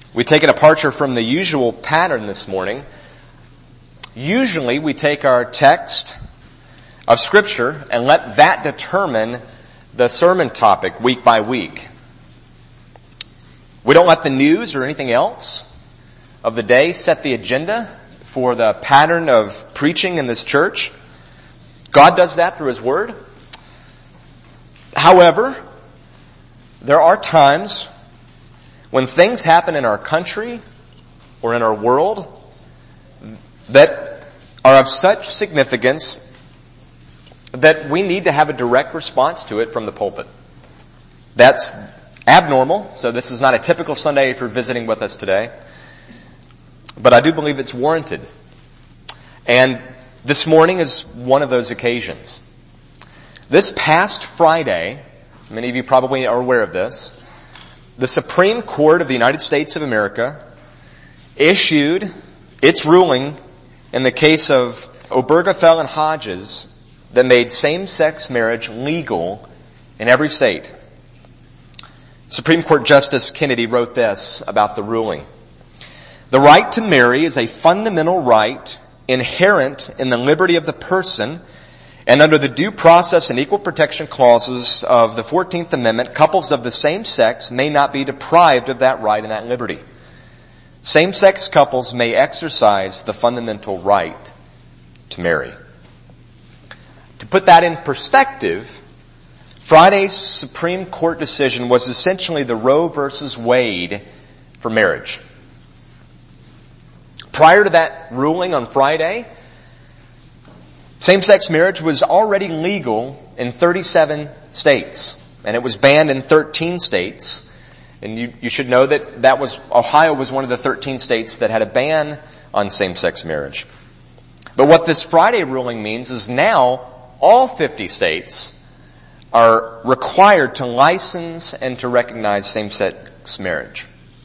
We take a departure from the usual pattern this morning. Usually we take our text of Scripture and let that determine the sermon topic week by week. We don't let the news or anything else of the day set the agenda for the pattern of preaching in this church. God does that through His Word. However, there are times when things happen in our country or in our world that are of such significance that we need to have a direct response to it from the pulpit. That's abnormal, so this is not a typical Sunday if you're visiting with us today. But I do believe it's warranted. And this morning is one of those occasions. This past Friday, many of you probably are aware of this, the Supreme Court of the United States of America issued its ruling in the case of Obergefell and Hodges that made same-sex marriage legal in every state. Supreme Court Justice Kennedy wrote this about the ruling. The right to marry is a fundamental right inherent in the liberty of the person, and under the Due Process and Equal Protection Clauses of the 14th Amendment, couples of the same sex may not be deprived of that right and that liberty. Same-sex couples may exercise the fundamental right to marry. To put that in perspective, Friday's Supreme Court decision was essentially the Roe versus Wade for marriage. Prior to that ruling on Friday, same-sex marriage was already legal in 37 states, and it was banned in 13 states. And you should know that Ohio was one of the 13 states that had a ban on same-sex marriage. But what this Friday ruling means is now all 50 states are required to license and to recognize same-sex marriage.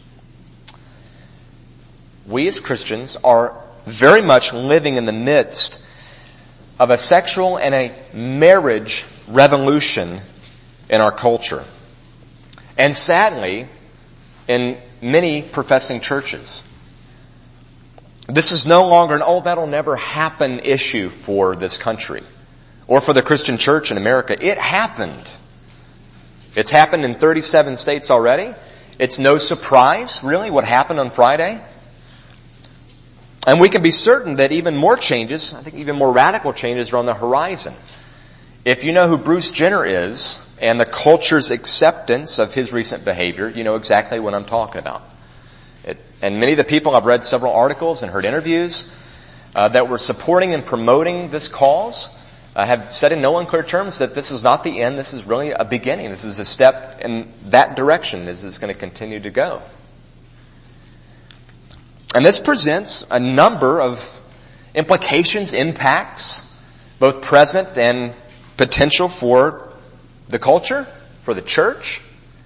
We as Christians are very much living in the midst of a sexual and a marriage revolution in our culture. And sadly, in many professing churches. This is no longer an that'll never happen issue for this country or for the Christian church in America. It happened. It's happened in 37 states already. It's no surprise, really, what happened on Friday. And we can be certain that even more changes, I think even more radical changes, are on the horizon. If you know who Bruce Jenner is and the culture's acceptance of his recent behavior, you know exactly what I'm talking about. And many of the people, I've read several articles and heard interviews that were supporting and promoting this cause, have said in no unclear terms that this is not the end, this is really a beginning. This is a step in that direction as it's going to continue to go. And this presents a number of implications, impacts, both present and potential for the culture, for the church.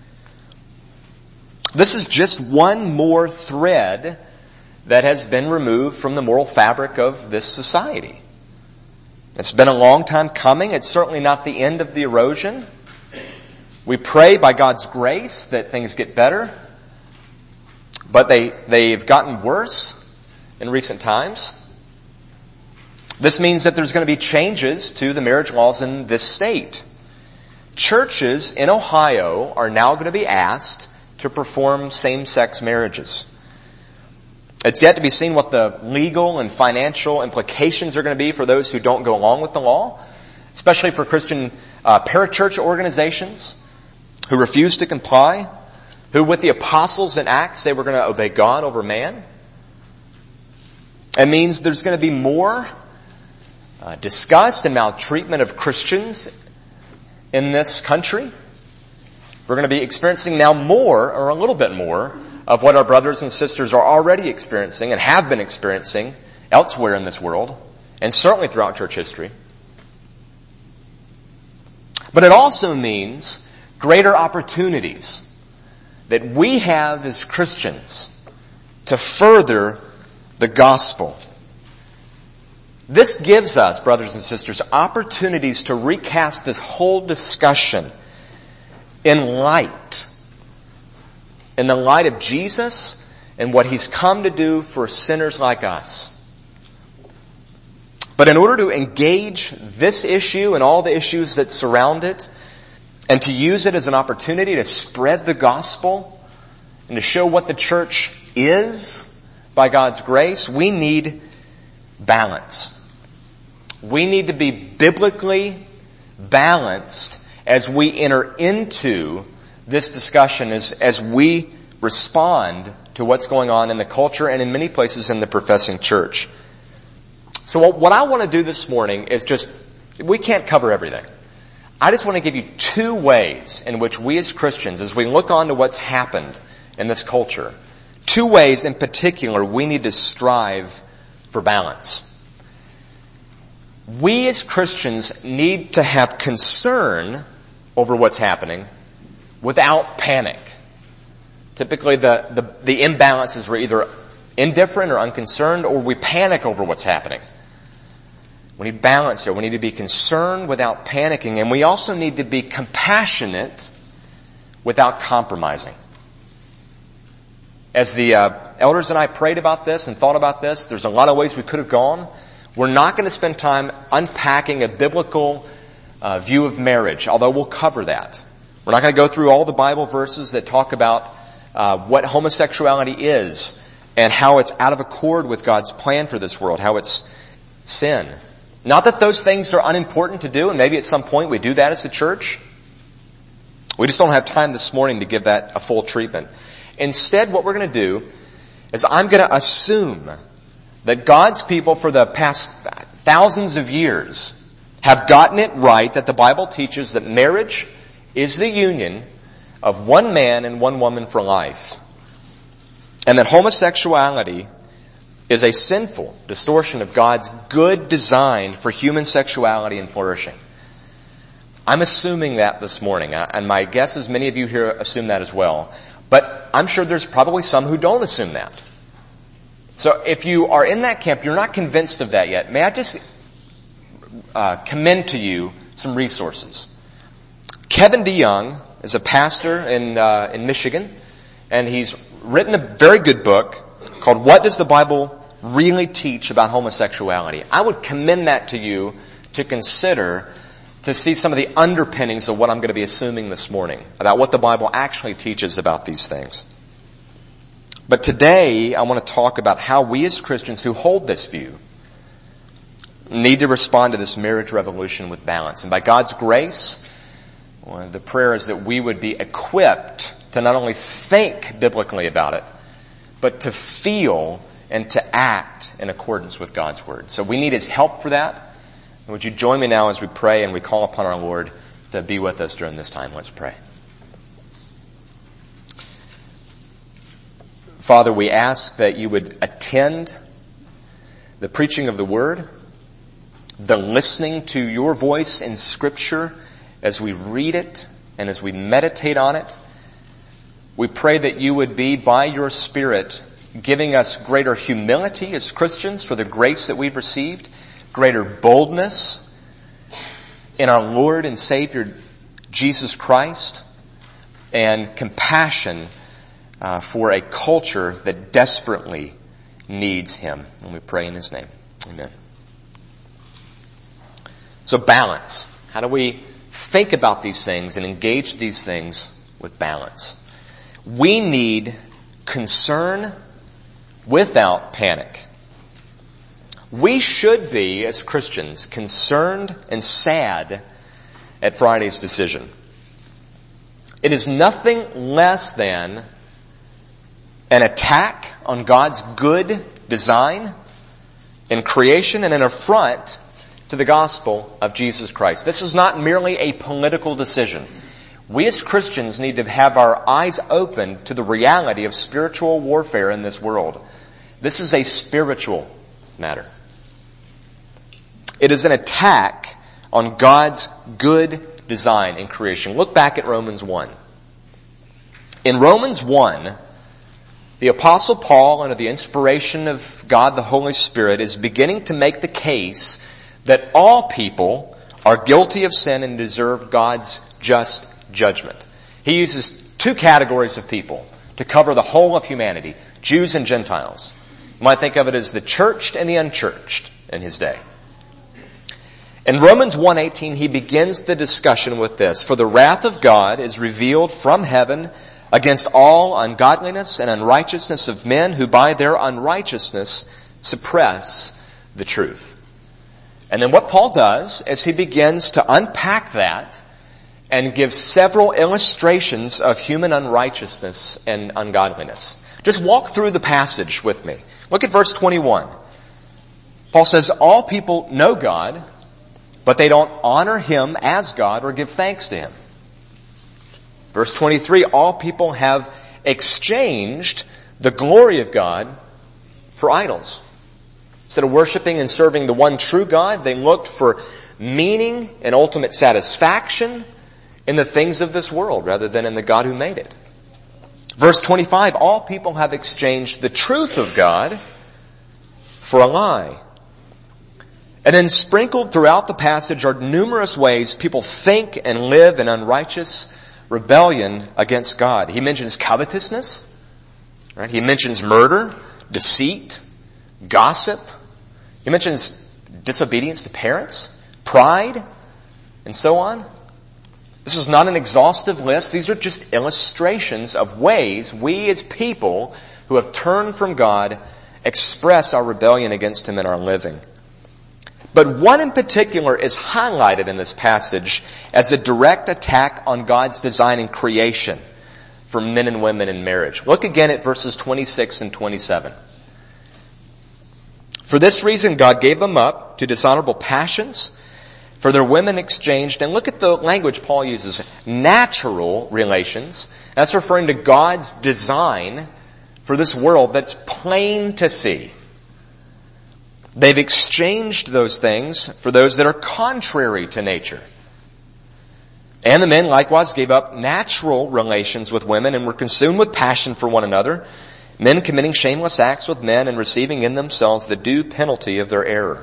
This is just one more thread that has been removed from the moral fabric of this society. It's been a long time coming. It's certainly not the end of the erosion. We pray by God's grace that things get better. But they've gotten worse in recent times. This means that there's going to be changes to the marriage laws in this state. Churches in Ohio are now going to be asked to perform same-sex marriages. It's yet to be seen what the legal and financial implications are going to be for those who don't go along with the law, especially for Christian parachurch organizations who refuse to comply, who with the apostles in Acts say we're going to obey God over man. It means there's going to be more disgust and maltreatment of Christians in this country. We're going to be experiencing now more, or a little bit more, of what our brothers and sisters are already experiencing and have been experiencing elsewhere in this world, and certainly throughout church history. But it also means greater opportunities that we have as Christians to further the gospel. This gives us, brothers and sisters, opportunities to recast this whole discussion in the light of Jesus, and what He's come to do for sinners like us. But in order to engage this issue and all the issues that surround it, and to use it as an opportunity to spread the gospel and to show what the church is by God's grace, we need balance. We need to be biblically balanced as we enter into this discussion, as we respond to what's going on in the culture and in many places in the professing church. So what I want to do this morning is we can't cover everything. I just want to give you two ways in which we as Christians, as we look on to what's happened in this culture, two ways in particular we need to strive for balance. We as Christians need to have concern over what's happening without panic. Typically the imbalances we're either indifferent or unconcerned, or we panic over what's happening. We need balance here. We need to be concerned without panicking, and we also need to be compassionate without compromising. As the elders and I prayed about this and thought about this, there's a lot of ways we could have gone. We're not going to spend time unpacking a biblical view of marriage, although we'll cover that. We're not going to go through all the Bible verses that talk about what homosexuality is and how it's out of accord with God's plan for this world, how it's sin. Not that those things are unimportant to do, and maybe at some point we do that as a church. We just don't have time this morning to give that a full treatment. Instead, what we're going to do is I'm going to assume that God's people for the past thousands of years have gotten it right, that the Bible teaches that marriage is the union of one man and one woman for life, and that homosexuality is a sinful distortion of God's good design for human sexuality and flourishing. I'm assuming that this morning, and my guess is many of you here assume that as well. But I'm sure there's probably some who don't assume that. So if you are in that camp, you're not convinced of that yet, may I just commend to you some resources. Kevin DeYoung is a pastor in Michigan, and he's written a very good book called What Does the Bible Really Teach About Homosexuality? I would commend that to you to consider, to see some of the underpinnings of what I'm going to be assuming this morning about what the Bible actually teaches about these things. But today, I want to talk about how we as Christians who hold this view need to respond to this marriage revolution with balance. And by God's grace, the prayer is that we would be equipped to not only think biblically about it, but to feel and to act in accordance with God's Word. So we need His help for that. And would you join me now as we pray and we call upon our Lord to be with us during this time? Let's pray. Father, we ask that you would attend the preaching of the Word, the listening to your voice in Scripture as we read it and as we meditate on it. We pray that you would be, by your Spirit, giving us greater humility as Christians for the grace that we've received, greater boldness in our Lord and Savior Jesus Christ, and compassion for a culture that desperately needs Him. And we pray in His name. Amen. So balance. How do we think about these things and engage these things with balance? We need concern without panic. We should be, as Christians, concerned and sad at Friday's decision. It is nothing less than an attack on God's good design in creation and an affront to the gospel of Jesus Christ. This is not merely a political decision. We as Christians need to have our eyes open to the reality of spiritual warfare in this world. This is a spiritual matter. It is an attack on God's good design in creation. Look back at Romans 1. In Romans 1, the Apostle Paul, under the inspiration of God the Holy Spirit, is beginning to make the case that all people are guilty of sin and deserve God's just judgment. He uses two categories of people to cover the whole of humanity, Jews and Gentiles. You might think of it as the churched and the unchurched in his day. In Romans 1:18, he begins the discussion with this: "For the wrath of God is revealed from heaven against all ungodliness and unrighteousness of men who by their unrighteousness suppress the truth." And then what Paul does is he begins to unpack that and give several illustrations of human unrighteousness and ungodliness. Just walk through the passage with me. Look at verse 21. Paul says, "All people know God, but they don't honor Him as God or give thanks to Him." Verse 23, "All people have exchanged the glory of God for idols." Instead of worshiping and serving the one true God, they looked for meaning and ultimate satisfaction in the things of this world rather than in the God who made it. Verse 25, "All people have exchanged the truth of God for a lie." And then sprinkled throughout the passage are numerous ways people think and live in unrighteous rebellion against God. He mentions covetousness, right? He mentions murder, deceit, gossip. He mentions disobedience to parents, pride, and so on. This is not an exhaustive list. These are just illustrations of ways we as people who have turned from God express our rebellion against Him in our living. But one in particular is highlighted in this passage as a direct attack on God's design and creation for men and women in marriage. Look again at verses 26 and 27. "For this reason God gave them up to dishonorable passions, for their women exchanged," and look at the language Paul uses, "natural relations." That's referring to God's design for this world that's plain to see. They've exchanged those things for those that are contrary to nature. "And the men likewise gave up natural relations with women and were consumed with passion for one another, men committing shameless acts with men and receiving in themselves the due penalty of their error."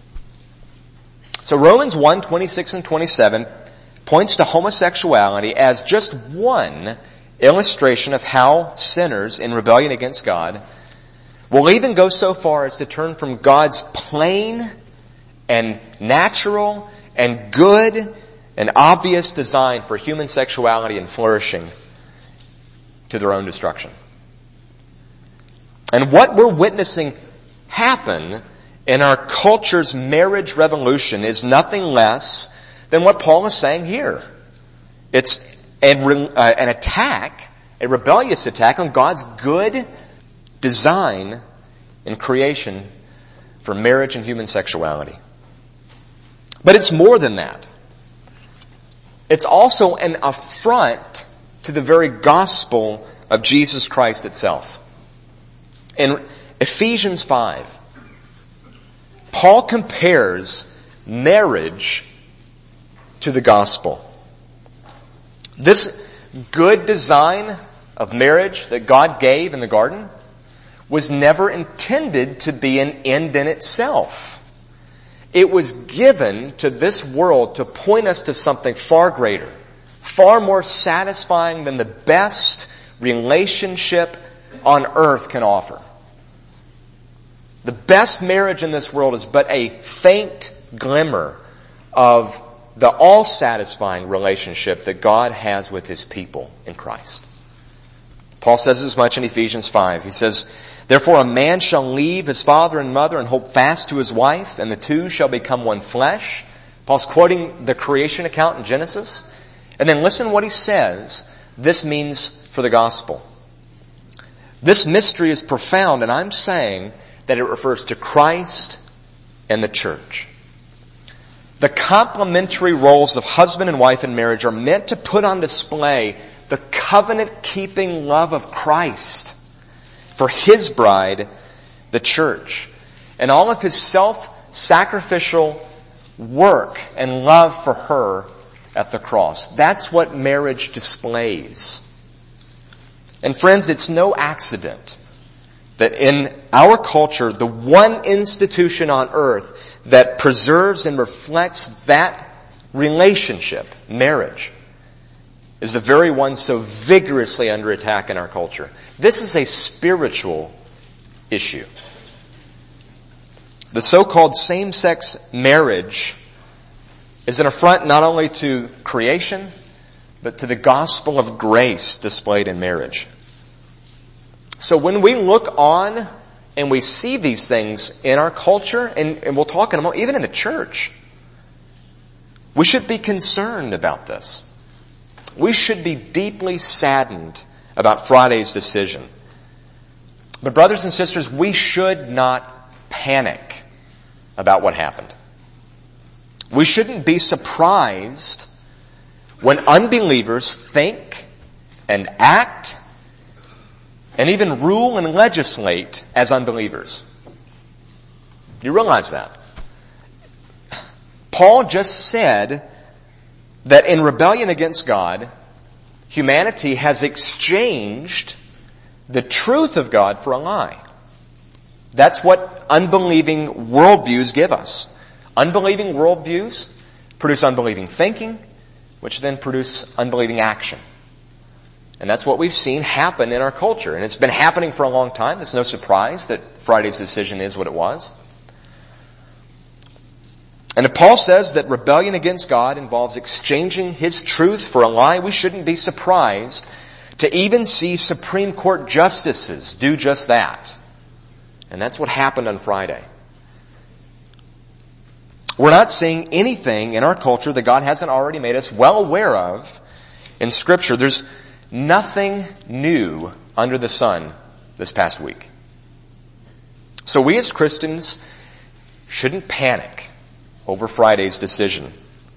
So Romans 1:26 and 27 points to homosexuality as just one illustration of how sinners in rebellion against God will even go so far as to turn from God's plain and natural and good and obvious design for human sexuality and flourishing to their own destruction. And what we're witnessing happen in our culture's marriage revolution is nothing less than what Paul is saying here. It's an attack, a rebellious attack on God's good design in creation for marriage and human sexuality. But it's more than that. It's also an affront to the very gospel of Jesus Christ itself. In Ephesians 5, Paul compares marriage to the gospel. This good design of marriage that God gave in the garden was never intended to be an end in itself. It was given to this world to point us to something far greater, far more satisfying than the best relationship on earth can offer. The best marriage in this world is but a faint glimmer of the all-satisfying relationship that God has with His people in Christ. Paul says as much in Ephesians 5. He says, "Therefore a man shall leave his father and mother and hold fast to his wife, and the two shall become one flesh." Paul's quoting the creation account in Genesis. And then listen what he says this means for the gospel. This mystery is profound, and I'm saying that it refers to Christ and the church. The complementary roles of husband and wife in marriage are meant to put on display the covenant-keeping love of Christ for His bride, the church, and all of His self-sacrificial work and love for her at the cross. That's what marriage displays. And friends, it's no accident that in our culture, the one institution on earth that preserves and reflects that relationship, marriage, is the very one so vigorously under attack in our culture. This is a spiritual issue. The so-called same-sex marriage is an affront not only to creation, but to the gospel of grace displayed in marriage. So when we look on and we see these things in our culture, and we'll talk in a moment, even in the church, we should be concerned about this. We should be deeply saddened about Friday's decision. But brothers and sisters, we should not panic about what happened. We shouldn't be surprised when unbelievers think and act and even rule and legislate as unbelievers. You realize that? Paul just said that in rebellion against God, humanity has exchanged the truth of God for a lie. That's what unbelieving worldviews give us. Unbelieving worldviews produce unbelieving thinking, which then produce unbelieving action. And that's what we've seen happen in our culture. And it's been happening for a long time. It's no surprise that Friday's decision is what it was. And if Paul says that rebellion against God involves exchanging His truth for a lie, we shouldn't be surprised to even see Supreme Court justices do just that. And that's what happened on Friday. We're not seeing anything in our culture that God hasn't already made us well aware of in Scripture. There's nothing new under the sun this past week. So we as Christians shouldn't panic over Friday's decision.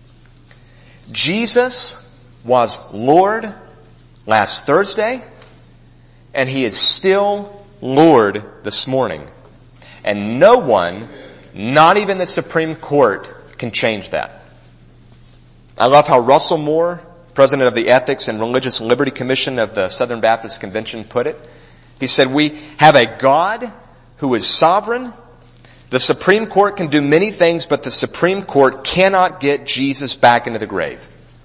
Jesus was Lord last Thursday, and He is still Lord this morning. And no one, not even the Supreme Court, can change that. I love how Russell Moore, president of the Ethics and Religious Liberty Commission of the Southern Baptist Convention, put it. He said, "We have a God who is sovereign. The Supreme Court can do many things, but the Supreme Court cannot get Jesus back into the grave."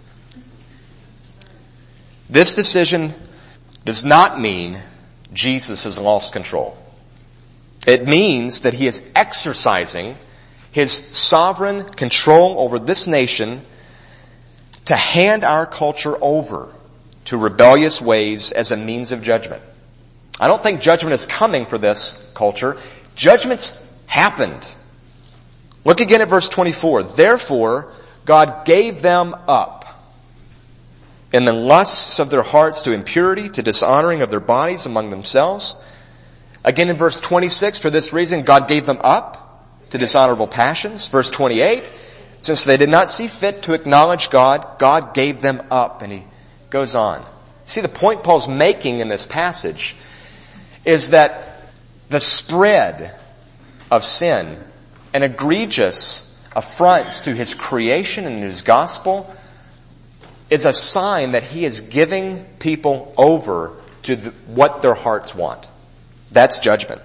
This decision does not mean Jesus has lost control. It means that He is exercising His sovereign control over this nation to hand our culture over to rebellious ways as a means of judgment. I don't think judgment is coming for this culture. Judgment's happened. Look again at verse 24. Therefore, God gave them up in the lusts of their hearts to impurity, to dishonoring of their bodies among themselves. Again in verse 26, for this reason God gave them up to dishonorable passions. Verse 28, since they did not see fit to acknowledge God, God gave them up. And he goes on. See, the point Paul's making in this passage is that the spread of sin and egregious affronts to His creation and His gospel is a sign that He is giving people over to what their hearts want. That's judgment.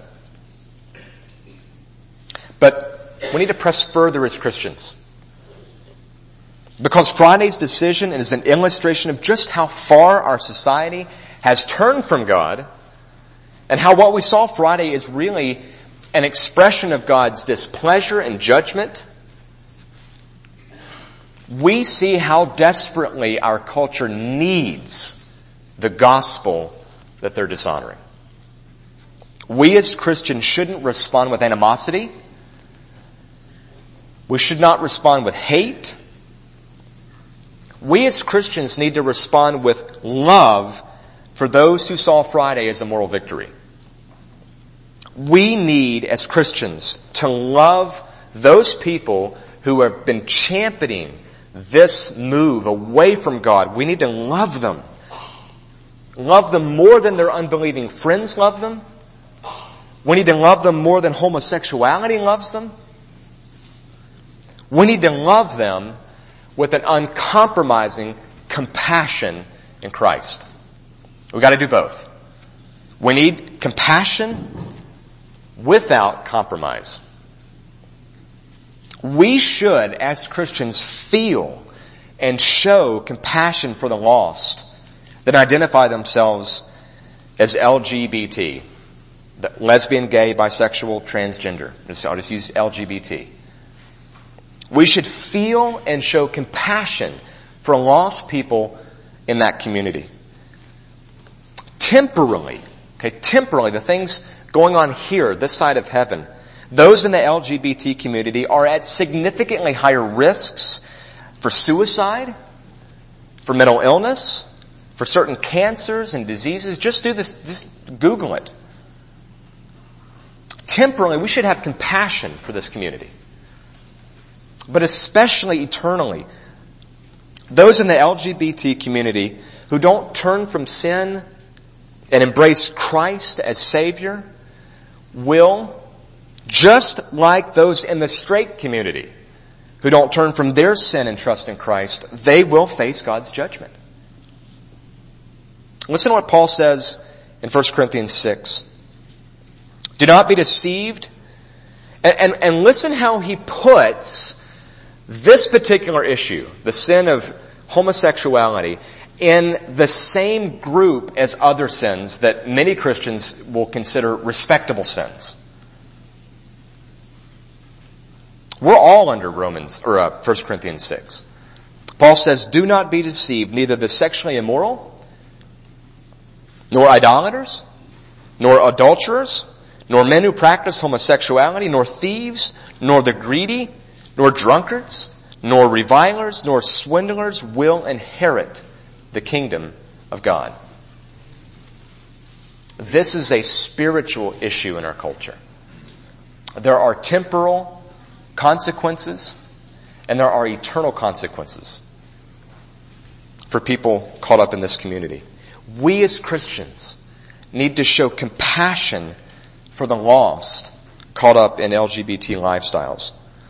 But we need to press further as Christians. Because Friday's decision is an illustration of just how far our society has turned from God, and how what we saw Friday is really an expression of God's displeasure and judgment. We see how desperately our culture needs the gospel that they're dishonoring. We as Christians shouldn't respond with animosity. We should not respond with hate. We as Christians need to respond with love for those who saw Friday as a moral victory. We need, as Christians, to love those people who have been championing this move away from God. We need to love them. Love them more than their unbelieving friends love them. We need to love them more than homosexuality loves them. We need to love them with an uncompromising compassion in Christ. We've got to do both. We need compassion without compromise. We should, as Christians, feel and show compassion for the lost that identify themselves as LGBT, lesbian, gay, bisexual, transgender. I'll just use LGBT. We should feel and show compassion for lost people in that community. Temporally, the things going on here, this side of heaven, those in the LGBT community are at significantly higher risks for suicide, for mental illness, for certain cancers and diseases. Just do this, just Google it. Temporally, we should have compassion for this community. But especially eternally, those in the LGBT community who don't turn from sin and embrace Christ as Savior will, just like those in the straight community who don't turn from their sin and trust in Christ, they will face God's judgment. Listen to what Paul says in 1 Corinthians 6. Do not be deceived. And listen how he puts this particular issue, the sin of homosexuality, in the same group as other sins that many Christians will consider respectable sins. We're all under 1 Corinthians 6. Paul says, do not be deceived, neither the sexually immoral, nor idolaters, nor adulterers, nor men who practice homosexuality, nor thieves, nor the greedy, nor drunkards, nor revilers, nor swindlers will inherit the kingdom of God. This is a spiritual issue in our culture. There are temporal consequences, and there are eternal consequences for people caught up in this community. We as Christians need to show compassion for the lost caught up in LGBT lifestyles.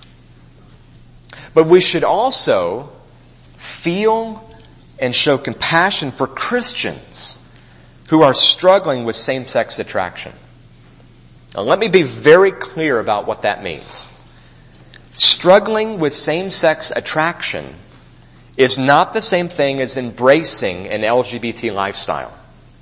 But we should also feel and show compassion for Christians who are struggling with same-sex attraction. Now, let me be very clear about what that means. Struggling with same-sex attraction is not the same thing as embracing an LGBT lifestyle.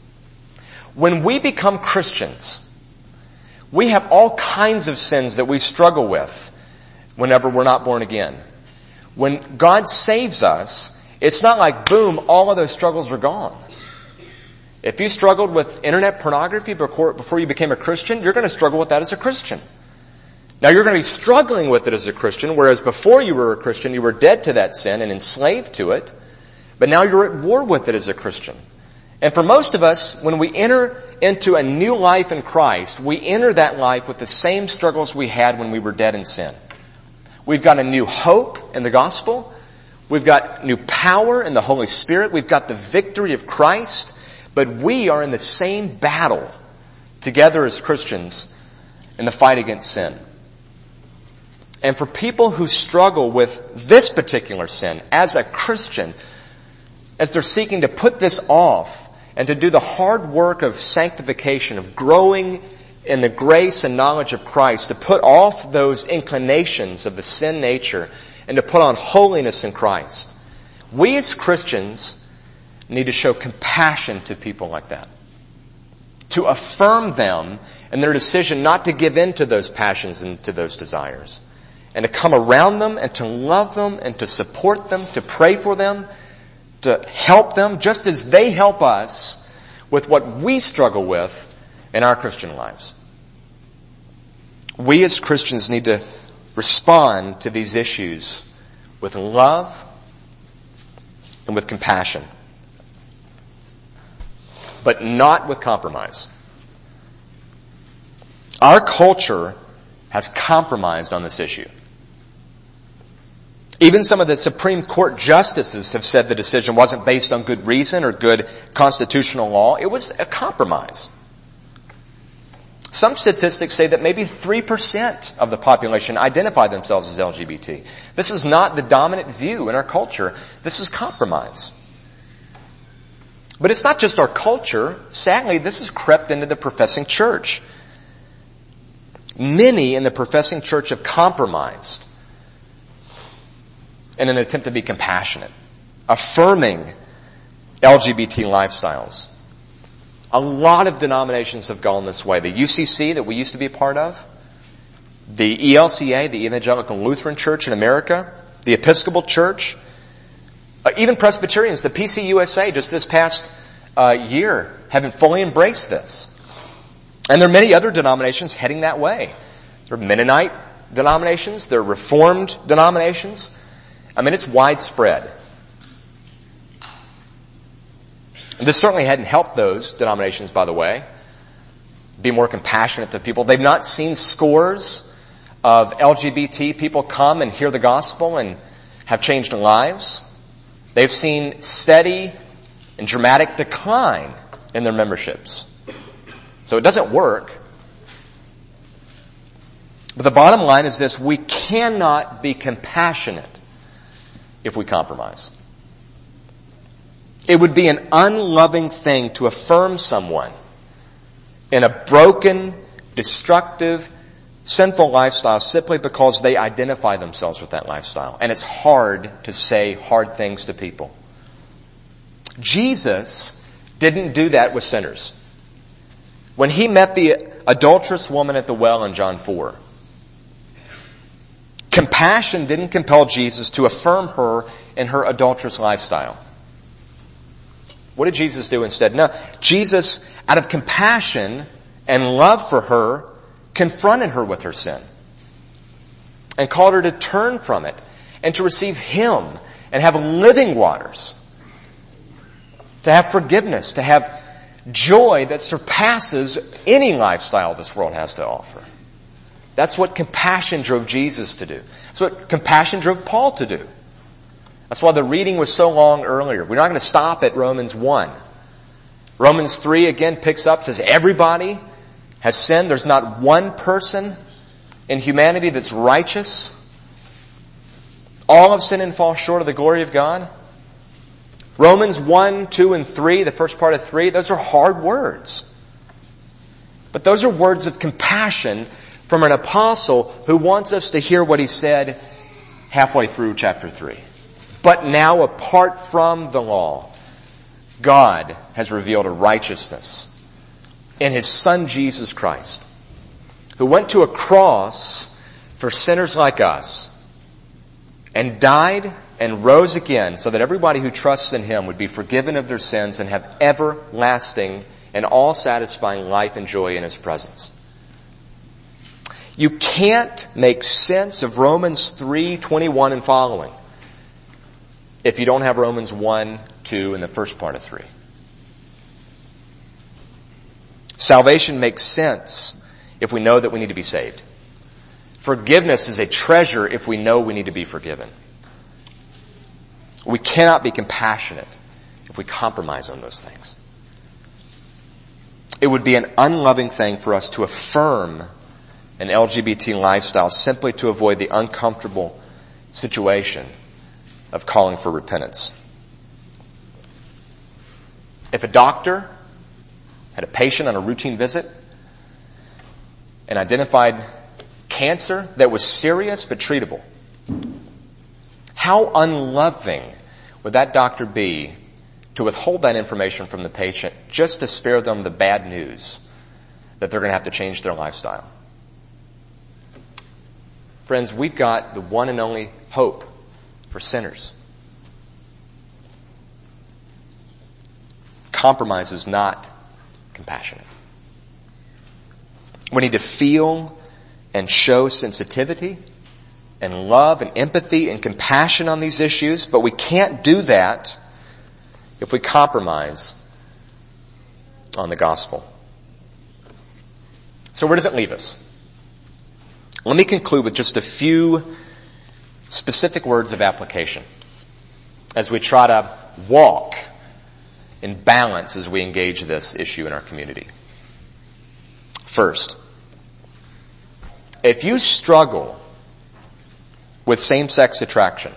When we become Christians, we have all kinds of sins that we struggle with whenever we're not born again. When God saves us, it's not like, boom, all of those struggles are gone. If you struggled with internet pornography before you became a Christian, you're going to struggle with that as a Christian. Now you're going to be struggling with it as a Christian, whereas before you were a Christian, you were dead to that sin and enslaved to it. But now you're at war with it as a Christian. And for most of us, when we enter into a new life in Christ, we enter that life with the same struggles we had when we were dead in sin. We've got a new hope in the gospel. We've got new power in the Holy Spirit. We've got the victory of Christ. But we are in the same battle together as Christians in the fight against sin. And for people who struggle with this particular sin as a Christian, as they're seeking to put this off and to do the hard work of sanctification, of growing in the grace and knowledge of Christ, to put off those inclinations of the sin nature and to put on holiness in Christ, we as Christians need to show compassion to people like that. To affirm them in their decision not to give in to those passions and to those desires. And to come around them and to love them and to support them, to pray for them, to help them just as they help us with what we struggle with in our Christian lives. We as Christians need to respond to these issues with love and with compassion, but not with compromise. Our culture has compromised on this issue. Even some of the Supreme Court justices have said the decision wasn't based on good reason or good constitutional law. It was a compromise. Some statistics say that maybe 3% of the population identify themselves as LGBT. This is not the dominant view in our culture. This is compromise. But it's not just our culture. Sadly, this has crept into the professing church. Many in the professing church have compromised in an attempt to be compassionate. affirming LGBT lifestyles. A lot of denominations have gone this way. The UCC that we used to be a part of, the ELCA, the Evangelical Lutheran Church in America, the Episcopal Church, even Presbyterians, the PCUSA just this past year haven't fully embraced this. And there are many other denominations heading that way. There are Mennonite denominations, there are Reformed denominations. I mean, it's widespread. This certainly hadn't helped those denominations, by the way, be more compassionate to people. They've not seen scores of LGBT people come and hear the gospel and have changed lives. They've seen steady and dramatic decline in their memberships. So it doesn't work. But the bottom line is this: we cannot be compassionate if we compromise. It would be an unloving thing to affirm someone in a broken, destructive, sinful lifestyle simply because they identify themselves with that lifestyle. And it's hard to say hard things to people. Jesus didn't do that with sinners. When he met the adulterous woman at the well in John 4, compassion didn't compel Jesus to affirm her in her adulterous lifestyle. What did Jesus do instead? No, Jesus, out of compassion and love for her, confronted her with her sin and called her to turn from it and to receive Him and have living waters, to have forgiveness, to have joy that surpasses any lifestyle this world has to offer. That's what compassion drove Jesus to do. That's what compassion drove Paul to do. That's why the reading was so long earlier. We're not going to stop at Romans 1. Romans 3 again picks up, says everybody has sinned. There's not one person in humanity that's righteous. All have sinned and fall short of the glory of God. Romans 1, 2, and 3, the first part of 3, those are hard words. But those are words of compassion from an apostle who wants us to hear what he said halfway through chapter 3. But now, apart from the law, God has revealed a righteousness in His Son Jesus Christ, who went to a cross for sinners like us and died and rose again so that everybody who trusts in Him would be forgiven of their sins and have everlasting and all-satisfying life and joy in His presence. You can't make sense of Romans 3:21 and following if you don't have Romans 1, 2, and the first part of 3. Salvation makes sense if we know that we need to be saved. Forgiveness is a treasure if we know we need to be forgiven. We cannot be compassionate if we compromise on those things. It would be an unloving thing for us to affirm an LGBT lifestyle simply to avoid the uncomfortable situation of calling for repentance. If a doctor had a patient on a routine visit and identified cancer that was serious but treatable, how unloving would that doctor be to withhold that information from the patient just to spare them the bad news that they're going to have to change their lifestyle? Friends, we've got the one and only hope for sinners. Compromise is not compassionate. We need to feel and show sensitivity and love and empathy and compassion on these issues, but we can't do that if we compromise on the gospel. So where does it leave us? Let me conclude with just a few specific words of application as we try to walk in balance as we engage this issue in our community. First, if you struggle with same-sex attraction,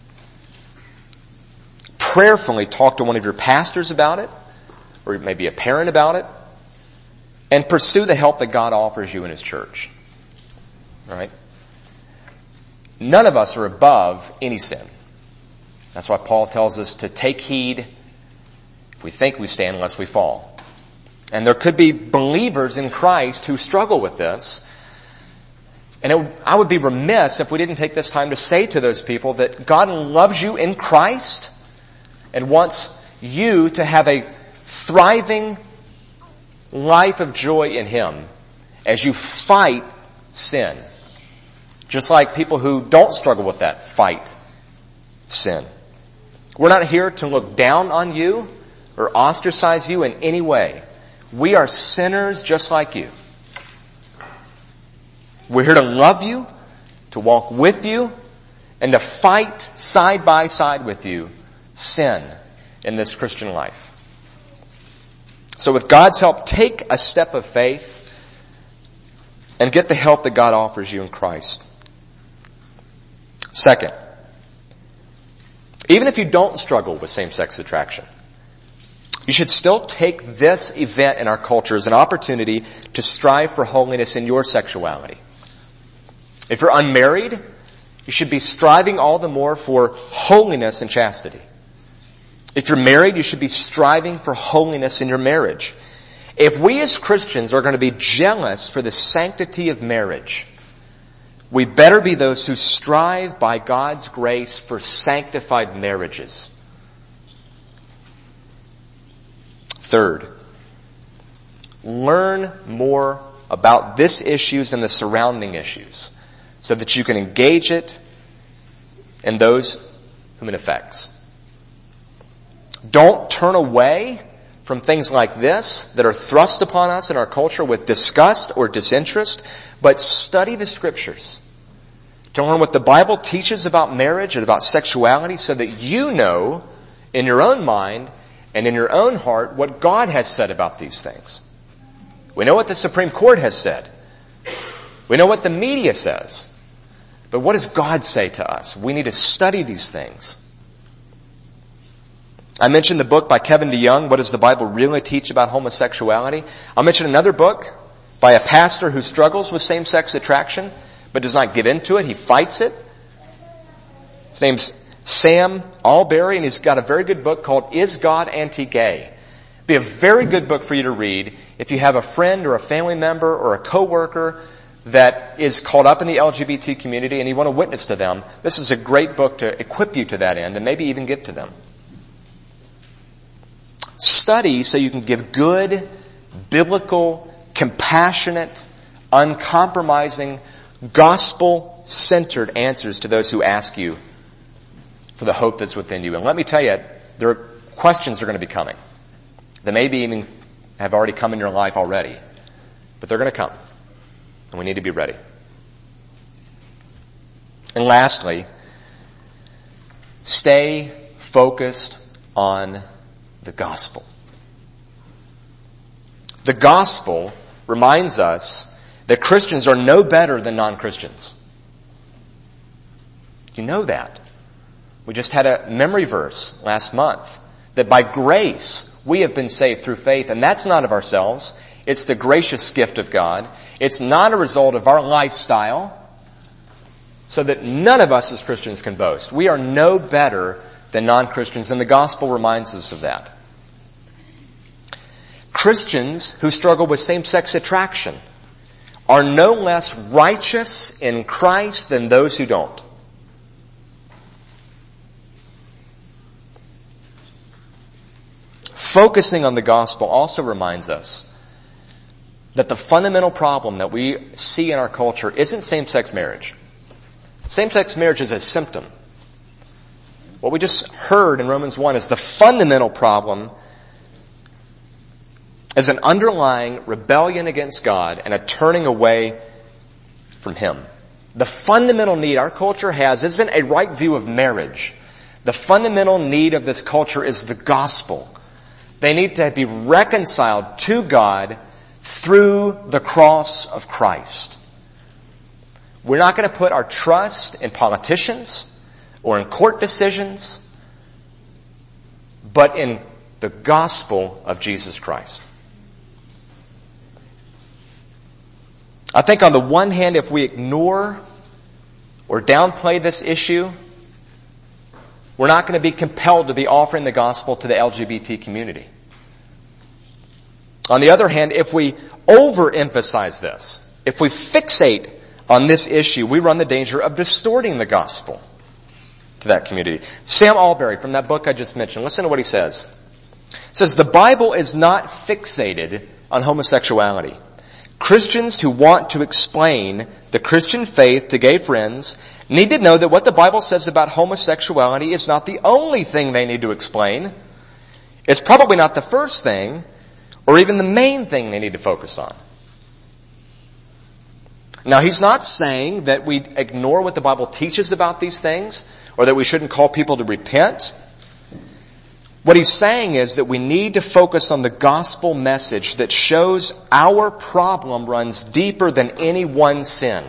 prayerfully talk to one of your pastors about it, or maybe a parent about it, and pursue the help that God offers you in His church. All right? None of us are above any sin. That's why Paul tells us to take heed if we think we stand lest we fall. And there could be believers in Christ who struggle with this. And I would be remiss if we didn't take this time to say to those people that God loves you in Christ and wants you to have a thriving life of joy in Him as you fight sin. Just like people who don't struggle with that fight sin. We're not here to look down on you or ostracize you in any way. We are sinners just like you. We're here to love you, to walk with you, and to fight side by side with you sin in this Christian life. So with God's help, take a step of faith and get the help that God offers you in Christ. Second, even if you don't struggle with same-sex attraction, you should still take this event in our culture as an opportunity to strive for holiness in your sexuality. If you're unmarried, you should be striving all the more for holiness and chastity. If you're married, you should be striving for holiness in your marriage. If we as Christians are going to be jealous for the sanctity of marriage, we better be those who strive by God's grace for sanctified marriages. Third, learn more about this issues and the surrounding issues so that you can engage it in those whom it affects. Don't turn away from things like this that are thrust upon us in our culture with disgust or disinterest, but study the Scriptures to learn what the Bible teaches about marriage and about sexuality so that you know in your own mind and in your own heart what God has said about these things. We know what the Supreme Court has said. We know what the media says. But what does God say to us? We need to study these things. I mentioned the book by Kevin DeYoung, What Does the Bible Really Teach About Homosexuality? I'll mention another book by a pastor who struggles with same-sex attraction, but does not give into it. He fights it. His name's Sam Allberry, and he's got a very good book called Is God Anti-Gay? Be a very good book for you to read if you have a friend or a family member or a coworker that is caught up in the LGBT community and you want to witness to them. This is a great book to equip you to that end and maybe even give to them. Study so you can give good, biblical, compassionate, uncompromising, gospel-centered answers to those who ask you for the hope that's within you. And let me tell you, there are questions are going to be coming. They maybe even have already come in your life already. But they're going to come. And we need to be ready. And lastly, stay focused on the gospel. The gospel reminds us that Christians are no better than non-Christians. You know that. We just had a memory verse last month that by grace we have been saved through faith, and that's not of ourselves. It's the gracious gift of God. It's not a result of our lifestyle, so that none of us as Christians can boast. We are no better than non-Christians, and the gospel reminds us of that. Christians who struggle with same-sex attraction are no less righteous in Christ than those who don't. Focusing on the gospel also reminds us that the fundamental problem that we see in our culture isn't same-sex marriage. Same-sex marriage is a symptom. What we just heard in Romans 1 is the fundamental problem is an underlying rebellion against God and a turning away from Him. The fundamental need our culture has isn't a right view of marriage. The fundamental need of this culture is the gospel. They need to be reconciled to God through the cross of Christ. We're not going to put our trust in politicians or in court decisions, but in the gospel of Jesus Christ. I think on the one hand, if we ignore or downplay this issue, we're not going to be compelled to be offering the gospel to the LGBT community. On the other hand, if we overemphasize this, if we fixate on this issue, we run the danger of distorting the gospel to that community. Sam Allberry, from that book I just mentioned, listen to what he says. He says, the Bible is not fixated on homosexuality. Christians who want to explain the Christian faith to gay friends need to know that what the Bible says about homosexuality is not the only thing they need to explain. It's probably not the first thing or even the main thing they need to focus on. Now, he's not saying that we ignore what the Bible teaches about these things or that we shouldn't call people to repent. What he's saying is that we need to focus on the gospel message that shows our problem runs deeper than any one sin.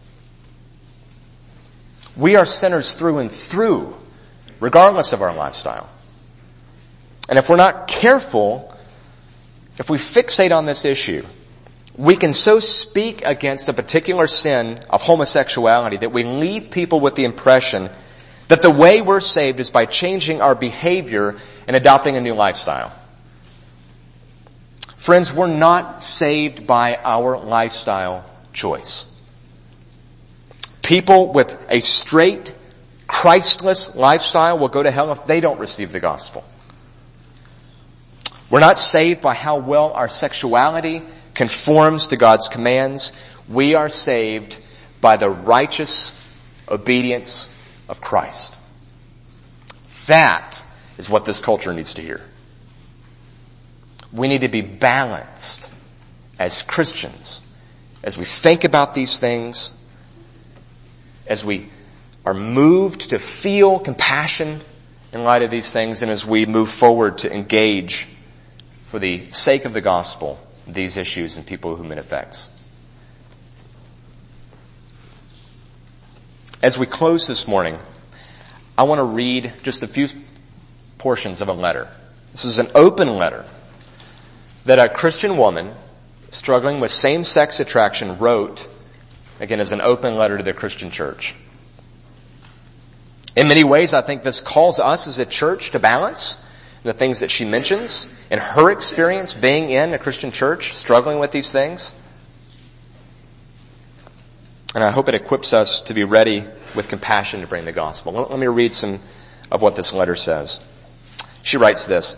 We are sinners through and through, regardless of our lifestyle. And if we're not careful, if we fixate on this issue, we can so speak against a particular sin of homosexuality that we leave people with the impression that the way we're saved is by changing our behavior and adopting a new lifestyle. Friends, we're not saved by our lifestyle choice. People with a straight, Christless lifestyle will go to hell if they don't receive the gospel. We're not saved by how well our sexuality conforms to God's commands. We are saved by the righteous obedience of Christ. That is what this culture needs to hear. We need to be balanced as Christians as we think about these things, as we are moved to feel compassion in light of these things, and as we move forward to engage for the sake of the gospel these issues and people whom it affects. As we close this morning, I want to read just a few portions of a letter. This is an open letter that a Christian woman struggling with same-sex attraction wrote, again, as an open letter to the Christian church. In many ways, I think this calls us as a church to balance the things that she mentions in her experience being in a Christian church, struggling with these things. And I hope it equips us to be ready with compassion to bring the gospel. Let me read some of what this letter says. She writes this.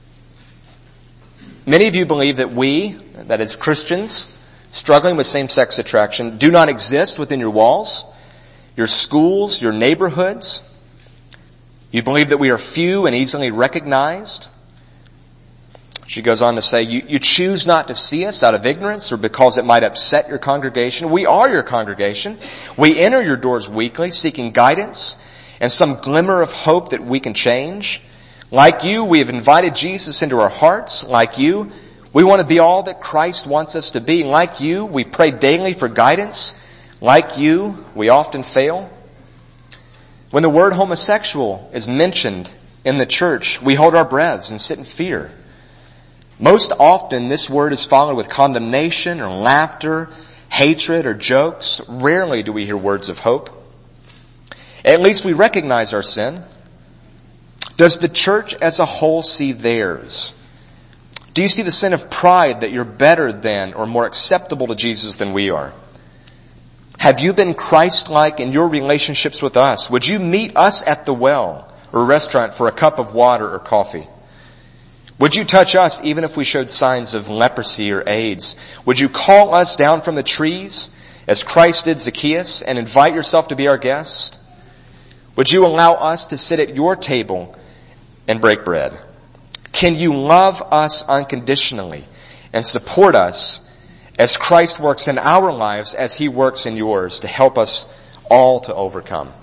Many of you believe that we, that is Christians, struggling with same-sex attraction, do not exist within your walls, your schools, your neighborhoods. You believe that we are few and easily recognized. She goes on to say, you choose not to see us out of ignorance or because it might upset your congregation. We are your congregation. We enter your doors weekly seeking guidance and some glimmer of hope that we can change. Like you, we have invited Jesus into our hearts. Like you, we want to be all that Christ wants us to be. Like you, we pray daily for guidance. Like you, we often fail. When the word homosexual is mentioned in the church, we hold our breaths and sit in fear. Most often, this word is followed with condemnation or laughter, hatred or jokes. Rarely do we hear words of hope. At least we recognize our sin. Does the church as a whole see theirs? Do you see the sin of pride that you're better than or more acceptable to Jesus than we are? Have you been Christ-like in your relationships with us? Would you meet us at the well or restaurant for a cup of water or coffee? Would you touch us even if we showed signs of leprosy or AIDS? Would you call us down from the trees as Christ did Zacchaeus and invite yourself to be our guest? Would you allow us to sit at your table and break bread? Can you love us unconditionally and support us as Christ works in our lives as He works in yours to help us all to overcome?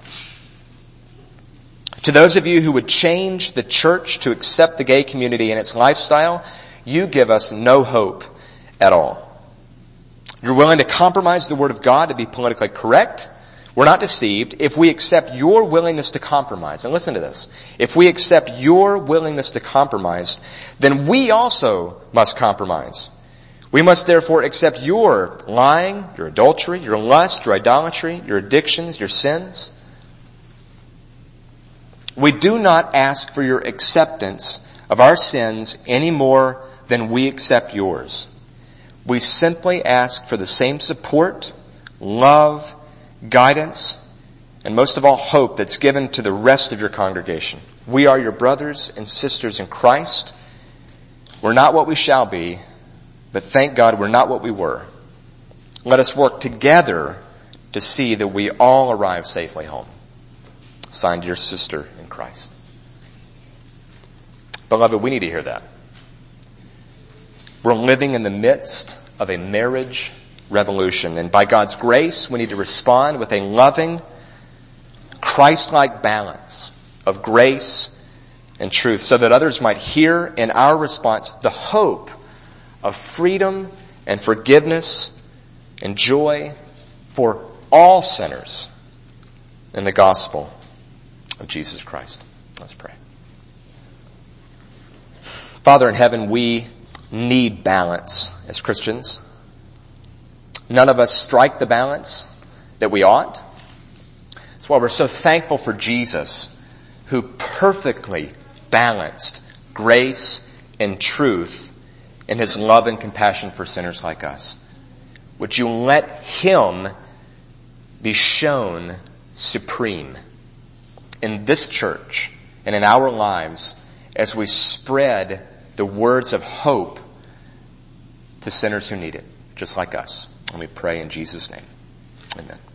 To those of you who would change the church to accept the gay community and its lifestyle, you give us no hope at all. You're willing to compromise the Word of God to be politically correct. We're not deceived. If we accept your willingness to compromise, and listen to this, if we accept your willingness to compromise, then we also must compromise. We must therefore accept your lying, your adultery, your lust, your idolatry, your addictions, your sins. We do not ask for your acceptance of our sins any more than we accept yours. We simply ask for the same support, love, guidance, and most of all, hope that's given to the rest of your congregation. We are your brothers and sisters in Christ. We're not what we shall be, but thank God we're not what we were. Let us work together to see that we all arrive safely home. Signed, your sister in Christ. Beloved, we need to hear that. We're living in the midst of a marriage revolution, and by God's grace, we need to respond with a loving, Christ-like balance of grace and truth so that others might hear in our response the hope of freedom and forgiveness and joy for all sinners in the gospel of Jesus Christ. Let's pray. Father in heaven, we need balance as Christians. None of us strike the balance that we ought. That's why we're so thankful for Jesus, who perfectly balanced grace and truth in his love and compassion for sinners like us. Would you let him be shown supreme in this church and in our lives as we spread the words of hope to sinners who need it, just like us. And we pray in Jesus' name. Amen.